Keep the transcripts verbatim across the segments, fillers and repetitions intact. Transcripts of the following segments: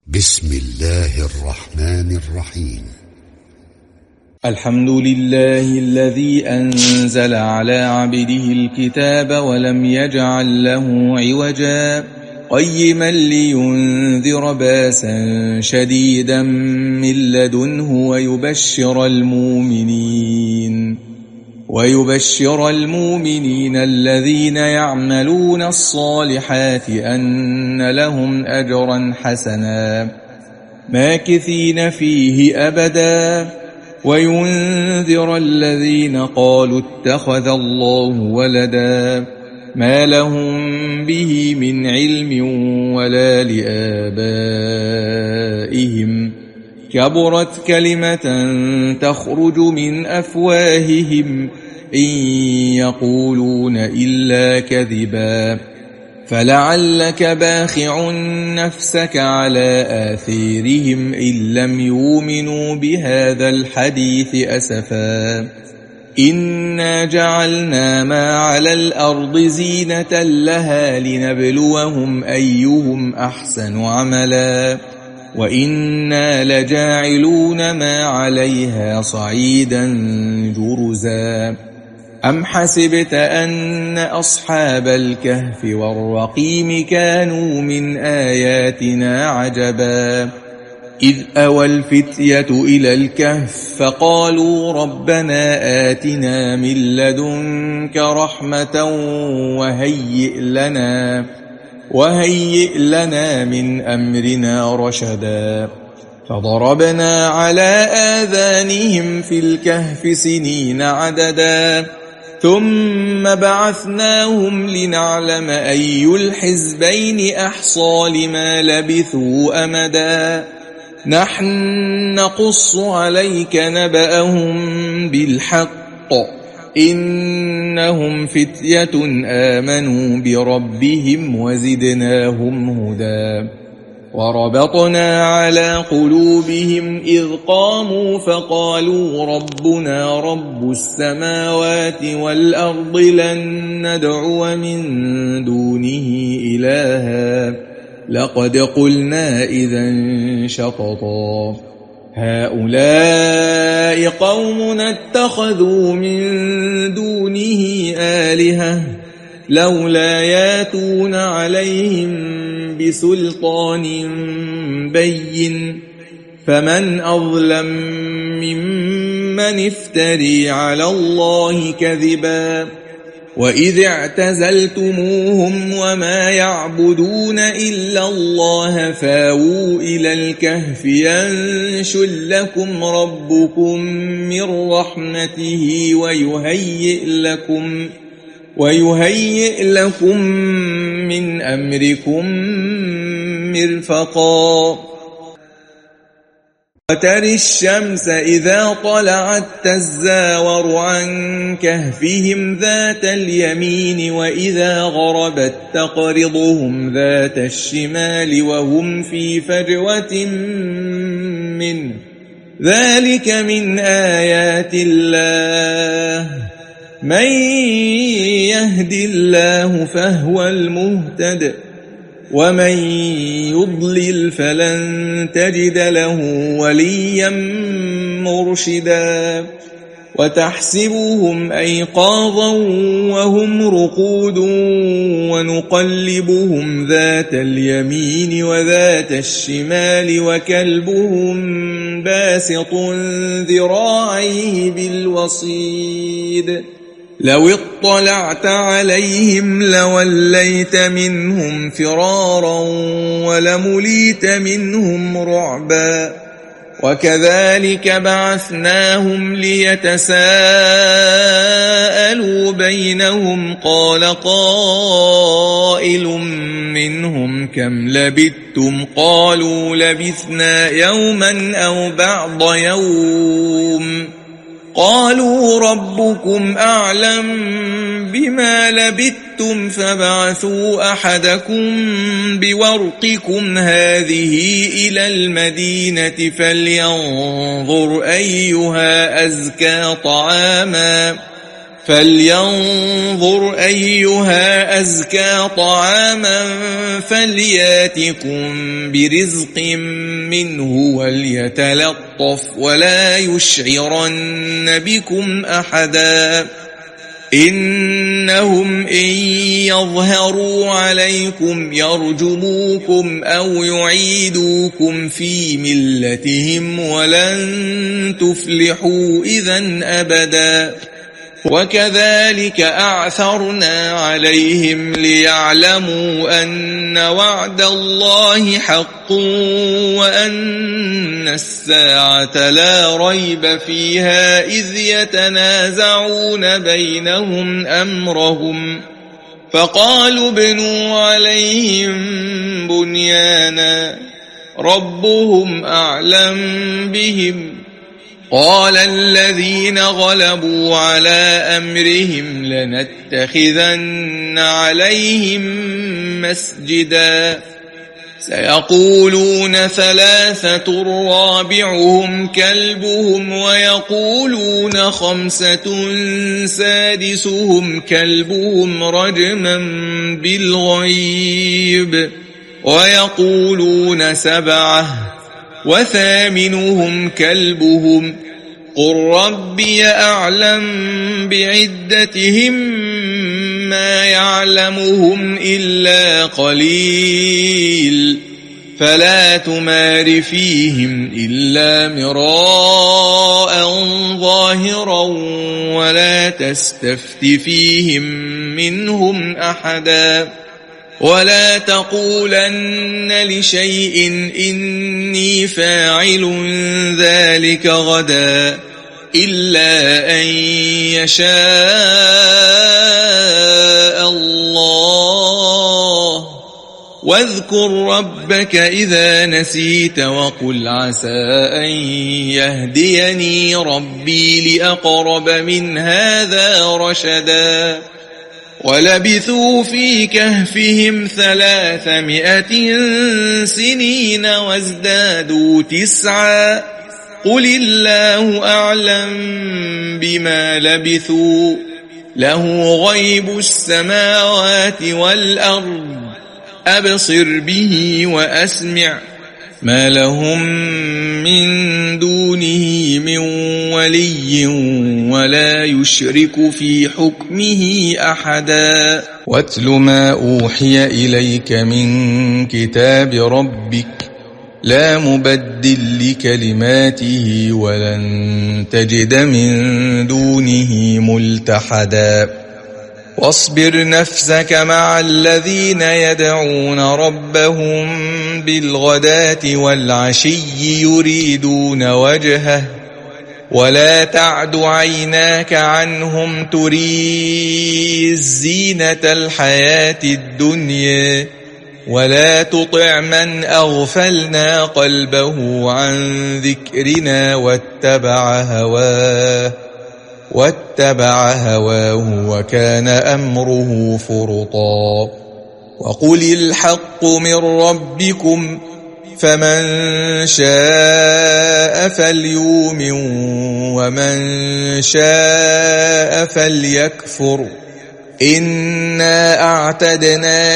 بسم الله الرحمن الرحيم. الحمد لله الذي أنزل على عبده الكتاب ولم يجعل له عوجا قيما لينذر باسا شديدا من لدنه ويبشر المؤمنين ويبشر المؤمنين الذين يعملون الصالحات أن لهم أجرا حسنا ماكثين فيه أبدا وينذر الذين قالوا اتخذ الله ولدا ما لهم به من علم ولا لآبائهم كبرت كلمة تخرج من أفواههم إن يقولون إلا كذبا فلعلك باخع نفسك على آثيرهم إن لم يؤمنوا بهذا الحديث أسفا إنا جعلنا ما على الأرض زينة لها لنبلوهم أيهم أحسن عملا وإنا لجاعلون ما عليها صعيدا جرزا أم حسبت أن أصحاب الكهف والرقيم كانوا من آياتنا عجبا إذ أوى الفتية إلى الكهف فقالوا ربنا آتنا من لدنك رحمة وهيئ لنا وهيئ لنا من أمرنا رشدا فضربنا على آذانهم في الكهف سنين عددا ثم بعثناهم لنعلم أي الحزبين أحصى لما لبثوا أمدا نحن نقص عليك نبأهم بالحق إنهم فتية آمنوا بربهم وزدناهم هدى وربطنا على قلوبهم إذ قاموا فقالوا ربنا رب السماوات والأرض لن ندعو من دونه إلها لقد قلنا إذا شططا هؤلاء قومنا اتخذوا من دونه آلهة لولا ياتون عليهم بسلطان بين فمن أظلم ممن افتري على الله كذبا وإذ اعتزلتموهم وما يعبدون إلا الله فاووا إلى الكهف ينشر لكم ربكم من رحمته ويهيئ لكم ويهيئ لكم من أمركم مرفقا وترى الشمس إذا طلعت تزاور عن كهفهم ذات اليمين وإذا غربت تقرضهم ذات الشمال وهم في فجوة منه ذلك من آيات الله من يهد الله فهو المهتد ومن يضلل فلن تجد له وليا مرشدا وتحسبهم أيقاظا وهم رقود ونقلبهم ذات اليمين وذات الشمال وكلبهم باسط ذراعيه بالوصيد لو اطلعت عليهم لوليت منهم فرارا ولمليت منهم رعبا وكذلك بعثناهم ليتساءلوا بينهم قال قائل منهم كم لبثتم قالوا لبثنا يوما أو بعض يوم قالوا ربكم أعلم بما لبثتم فبعثوا أحدكم بورقكم هذه إلى المدينة فلينظر أيها أزكى طعاما فلينظر أيها أزكى طعاما فلياتكم برزق منه وليتلطف ولا يشعرن بكم أحدا إنهم إن يظهروا عليكم يرجموكم أو يعيدوكم في ملتهم ولن تفلحوا إذن أبدا وكذلك أعثرنا عليهم ليعلموا أن وعد الله حق وأن الساعة لا ريب فيها إذ يتنازعون بينهم أمرهم فقالوا ابنوا عليهم بنيانا ربهم أعلم بهم قال الذين غلبوا على أمرهم لنتخذن عليهم مسجدا سيقولون ثلاثة رابعهم كلبهم ويقولون خمسة سادسهم كلبهم رجما بالغيب ويقولون سبعة وثامنهم كلبهم قل ربي أعلم بعدتهم ما يعلمهم إلا قليل فلا تمار فيهم إلا مراء ظاهرا ولا تستفت فيهم منهم أحدا ولا تقولن لشيء إني فاعل ذلك غدا إلا أن يشاء الله واذكر ربك إذا نسيت وقل عسى أن يهديني ربي لأقرب من هذا رشدا ولبثوا في كهفهم ثلاثمائة سنين وازدادوا تسعا قل الله أعلم بما لبثوا له غيب السماوات والأرض أبصر به وأسمع ما لهم من دونه من ولي ولا يشرك في حكمه أحدا واتل ما أوحي إليك من كتاب ربك لا مبدل لكلماته ولن تجد من دونه ملتحدا واصبر نفسك مع الذين يدعون ربهم بالغداة والعشي يريدون وجهه ولا تعد عيناك عنهم تريد زينة الحياة الدنيا ولا تطع من أغفلنا قلبه عن ذكرنا واتبع هواه واتبع هواه وكان أمره فرطا وقل الحق من ربكم فمن شاء فليؤمن ومن شاء فليكفر إنا أعتدنا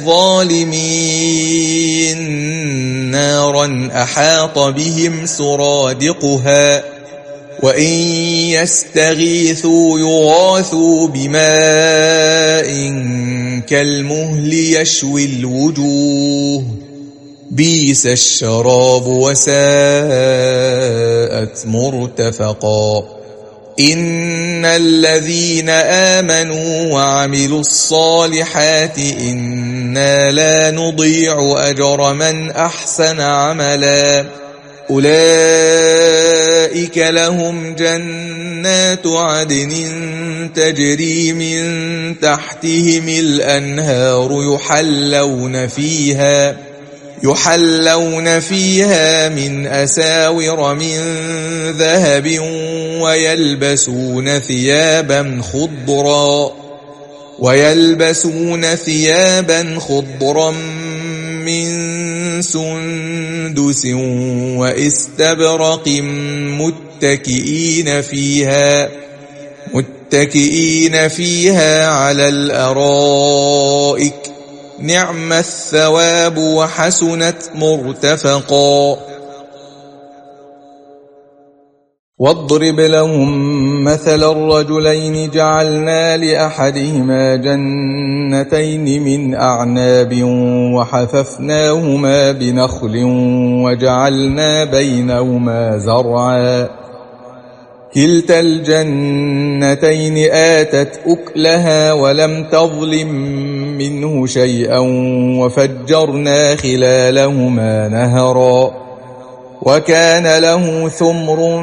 للظالمين نارا أحاط بهم سرادقها وإن يستغيثوا يغاثوا بماء كالمهل يشوي الوجوه بئس الشراب وساءت مرتفقا إن الذين آمنوا وعملوا الصالحات إنا لا نضيع أجر من أحسن عملا أولئك لهم جنات عدن تجري من تحتهم الأنهار يحلون فيها يحلون فيها من أساور من ذهب ويلبسون ثيابا خضرا ويلبسون ثيابا خضرا من سندس وإستبرق متكئين فيها متكئين فيها على الأرائك نعم الثواب وحسنت مرتفقا. واضرب لهم مثل الرجلين جعلنا لأحدهما جنتين من أعناب وحففناهما بنخل وجعلنا بينهما زرعا كلتا الجنتين آتت أكلها ولم تظلم منه شيئا وفجرنا خلالهما نهرا وكان له ثمر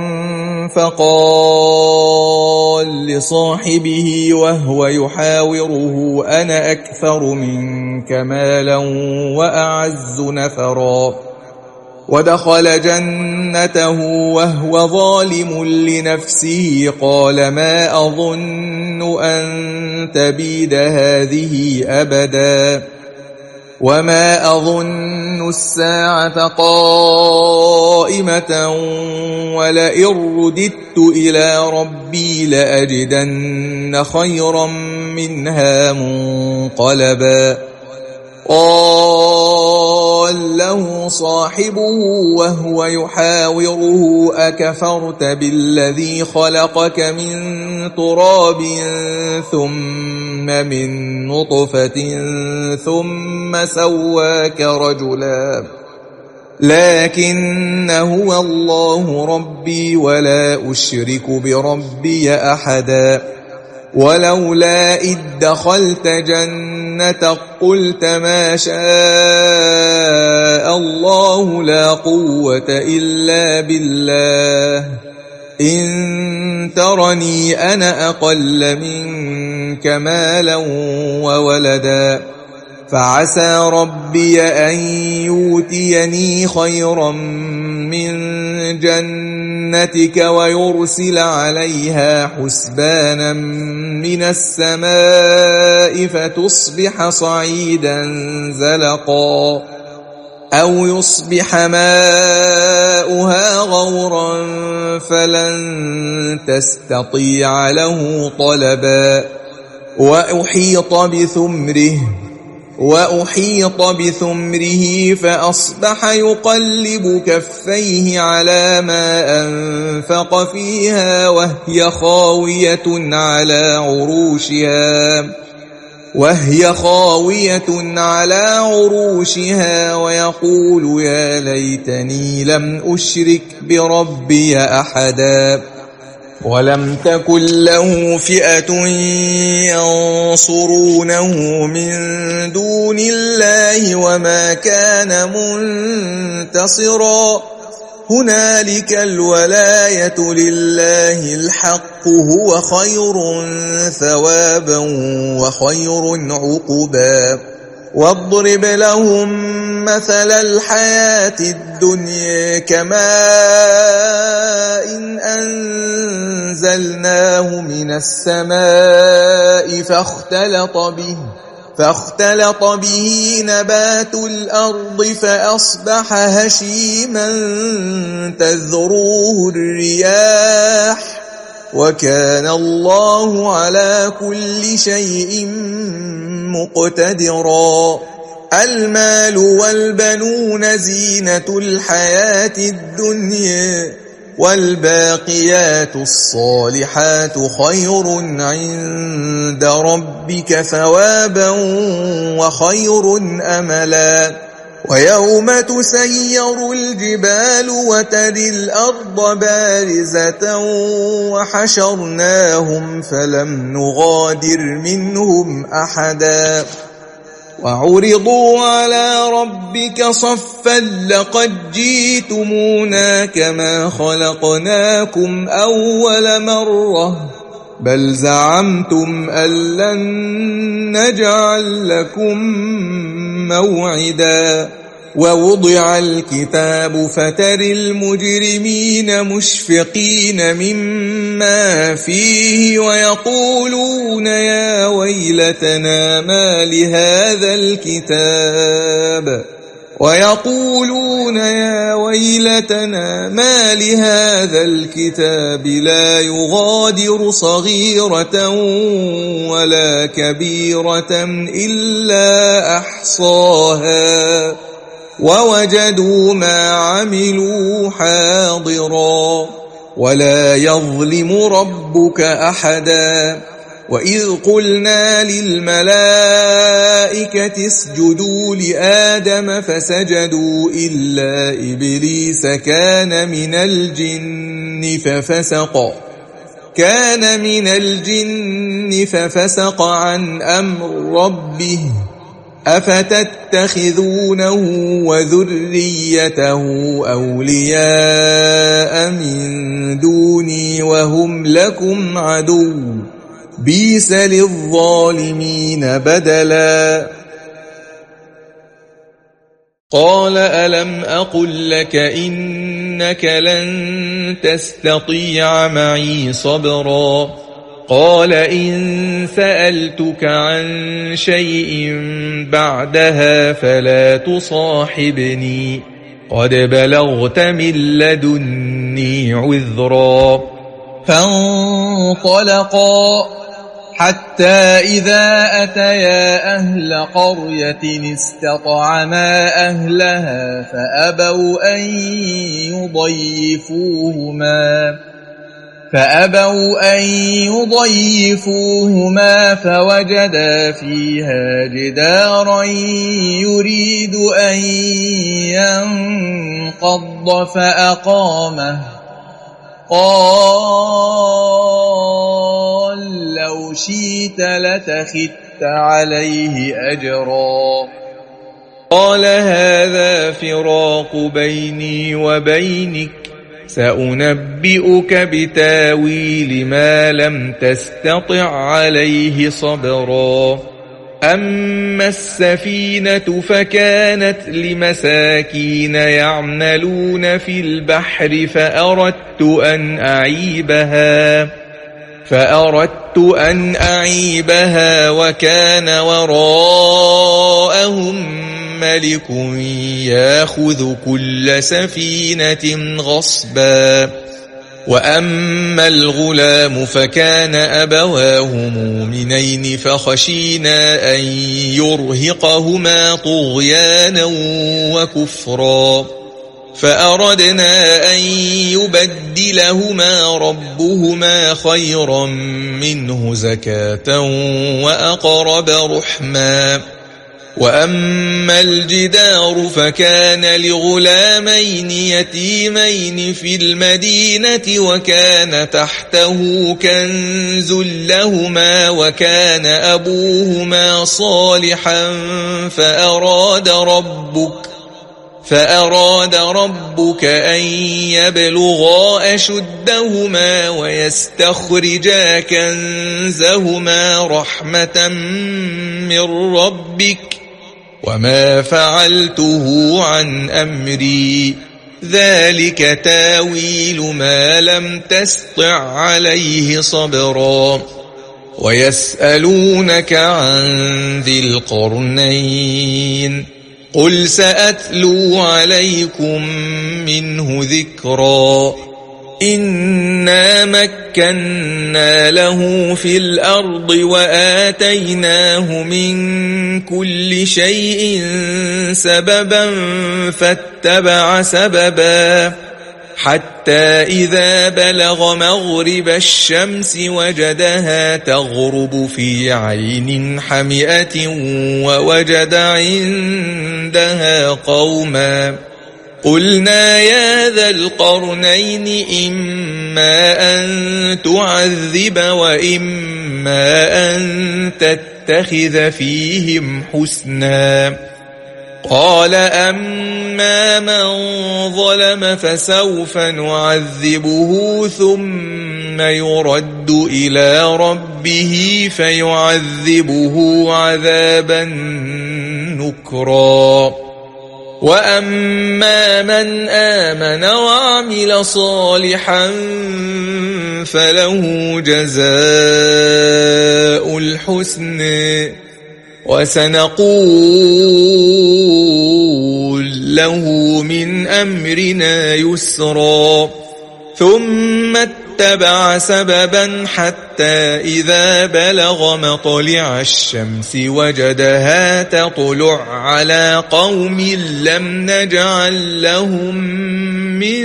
فقال لصاحبه وهو يحاوره أنا أكثر منك مالا وأعز نفرا ودخل جنته وهو ظالم لنفسه قال ما أظن أن تبيد هذه أبدا وما أظن الساعة قائمة ولئن رددت إلى ربي لأجدن خيرا منها منقلبا. قال له صاحبه وهو يحاوره أكفرت بالذي خلقك من تراب ثم من نطفة ثم سواك رجلا لكن هو الله ربي ولا أشرك بربي أحدا ولولا إذ دخلت جنتك قلت ما شاء الله لا قوة إلا بالله إن ترني أنا أقل منك مالا وولدا فعسى ربي أن يؤتيني خيرا من جنتك ويرسل عليها حسبانا من السماء فتصبح صعيدا زلقا أو يصبح ماؤها غورا فلن تستطيع له طلبا وأحيط بثمره وأحيط بثمره فأصبح يقلب كفيه على ما أنفق فيها وهي خاوية على عروشها وهي خاوية على عروشها ويقول يا ليتني لم أشرك بربي أحدا ولم تكن له فئة ينصرونه من دون الله وما كان منتصرا هنالك الولاية لله الحق هو خير ثوابا وخير عقبا. واضرب لهم مثل الحياة الدنيا كماء إن أنزلناه من السماء فاختلط به فاختلط به نبات الأرض فأصبح هشيما تذروه الرياح وكان الله على كل شيء مقتدرا. المال والبنون زينة الحياة الدنيا والباقيات الصالحات خير عند ربك ثوابا وخير أملا. ويوم تسير الجبال وترى الأرض بارزة وحشرناهم فلم نغادر منهم أحدا وعرضوا على ربك صفا لقد جئتمونا كما خلقناكم أول مرة بل زعمتم أن لن نجعل لكم موعدا. ووضع الكتاب فترى المجرمين مشفقين مما فيه ويقولون يا ويلتنا ما لهذا الكتاب ويقولون يا ويلتنا ما لهذا الكتاب لا يغادر صغيرة ولا كبيرة إلا أحصاها ووجدوا ما عملوا حاضرا ولا يظلم ربك أحدا وإذ قلنا للملائكة اسجدوا لآدم فسجدوا إلا إبليس كان من الجن ففسق كان من الجن ففسق عن أمر ربه أفتتخذونه وذريته أولياء من دوني وهم لكم عدو بئس للظالمين بدلا قال ألم أقل لك إنك لن تستطيع معي صبرا قال إن سألتك عن شيء بعدها فلا تصاحبني قد بلغت من لدني عذرا فانطلقا حتى إذا أتيا أهل قرية استطعما أهلها فأبوا أن يضيفوهما فأبوا أن يضيفوهما فوجدا فيها جدارا يريد أن ينقض فأقامه قال لو شئت لتخذت عليه أجرا قال هذا فراق بيني وبينك سأنبئك بتاويل ما لم تستطع عليه صبرا أما السفينة فكانت لمساكين يعملون في البحر فأردت أن أعيبها فأردت أن أعيبها وكان وراءهم ملك ياخذ كل سفينة غصبا وأما الغلام فكان أبواه مؤمنين فخشينا أن يرهقهما طغيانا وكفرا فأردنا أن يبدلهما ربهما خيرا منه زكاة وأقرب رحما وأما الجدار فكان لغلامين يتيمين في المدينة وكان تحته كنز لهما وكان أبوهما صالحا فأراد ربك فأراد ربك أن يبلغا أشدهما ويستخرجا كنزهما رحمة من ربك وما فعلته عن أمري ذلك تاويل ما لم تسطع عليه صبرا ويسألونك عن ذي القرنين قل سأتلو عليكم منه ذكرا إنا مكنا له في الأرض وآتيناه من كل شيء سببا فاتبع سببا حتى إذا بلغ مغرب الشمس وجدها تغرب في عين حمئة ووجد عندها قوما قلنا يا ذا القرنين إما أن تعذب وإما أن تتخذ فيهم حسنا قال أما من ظلم فسوف نعذبه ثم يرد إلى ربه فيعذبه عذابا نكرا وأما من آمن وعمل صالحا فله جزاء الحسن وسنقول له من أمرنا يسرا ثم اتبع سببا حتى إذا بلغ مطلع الشمس وجدها تطلع على قوم لم نجعل لهم من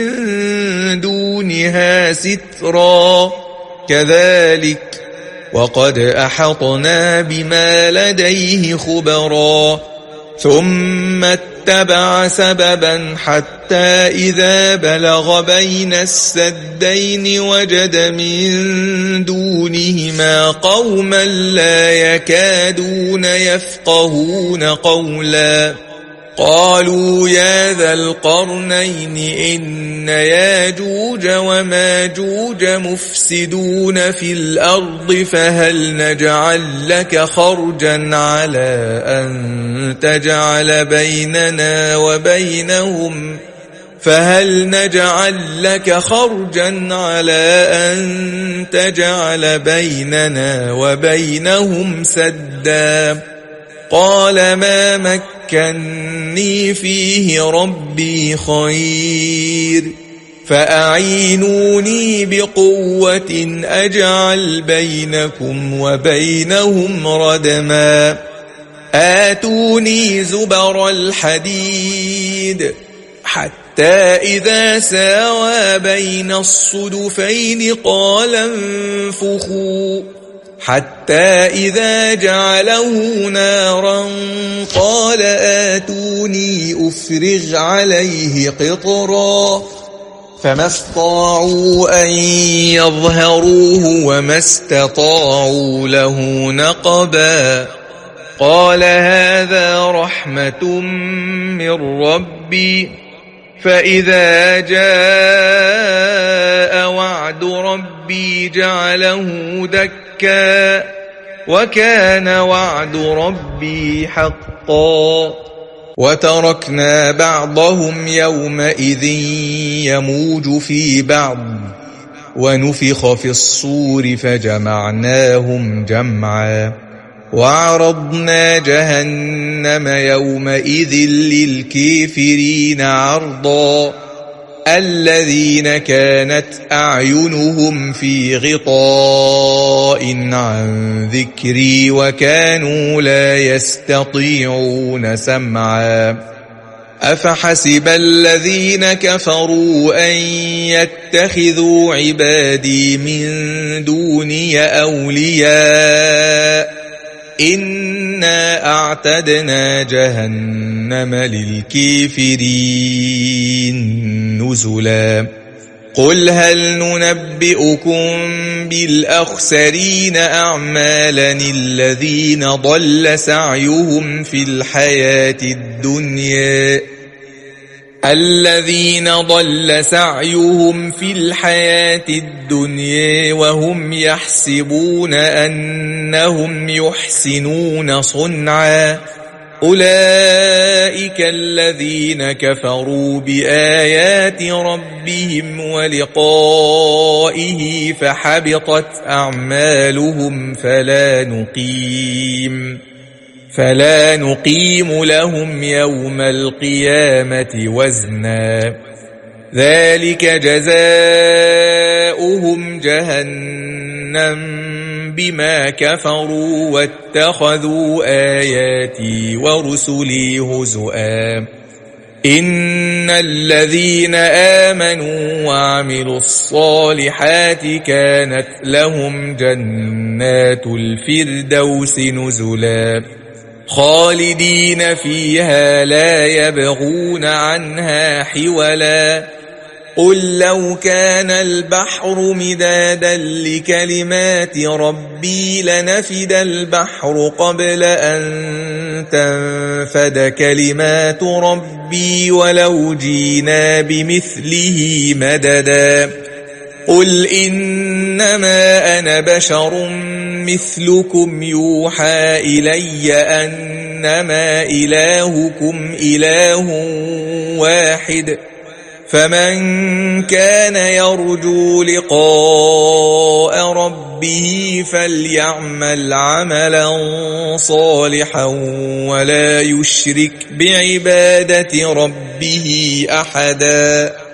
دونها سترا كذلك وقد أحطنا بما لديه خبرا ثم اتبع سببا حتى إذا بلغ بين السدين وجد من دونهما قوما لا يكادون يفقهون قولا قالوا يا ذا القرنين إن ياجوج وماجوج مفسدون في الأرض فهل نجعل لك خرجا على أن تجعل بيننا وبينهم فهل نجعل لك خرجا على أن تجعل بيننا وبينهم سدا قال ما مكني فيه ربي خير فأعينوني بقوة أجعل بينكم وبينهم ردما آتوني زبر الحديد حتى إذا ساوى بين الصدفين قال انفخوا حتى إذا جعله نارا قال آتوني أفرغ عليه قطرا فما استطاعوا أن يظهروه وما استطاعوا له نقبا قال هذا رحمة من ربي فإذا جاء وعد ربي جعله دكا وكان وعد ربي حقا وتركنا بعضهم يومئذ يموج في بعض ونفخ في الصور فجمعناهم جمعا وعرضنا جهنم يومئذ للكافرين عرضا الذين كانت أعينهم في غطاء عن ذكري وكانوا لا يستطيعون سمعا أفحسب الذين كفروا أن يتخذوا عبادي من دوني أولياء إنا أعتدنا جهنم للكافرين نزلا قل هل ننبئكم بالأخسرين أعمالا الذين ضل سعيهم في الحياة الدنيا الذين ضل سعيهم في الحياة الدنيا وهم يحسبون أنهم يحسنون صنعا أولئك الذين كفروا بآيات ربهم ولقائه فحبطت أعمالهم فلا نقيم فلا نقيم لهم يوم القيامة وزنا ذلك جزاؤهم جهنم بما كفروا واتخذوا آياتي ورسلي هزؤا إن الذين آمنوا وعملوا الصالحات كانت لهم جنات الفردوس نزلا خالدين فيها لا يبغون عنها حولا قل لو كان البحر مدادا لكلمات ربي لنفد البحر قبل أن تنفد كلمات ربي ولو جينا بمثله مددا قل إنما أنا بشر مثلكم يوحى إلي أنما إلهكم إله واحد فمن كان يرجو لقاء ربه فليعمل عملا صالحا ولا يشرك بعبادة ربه أحدا.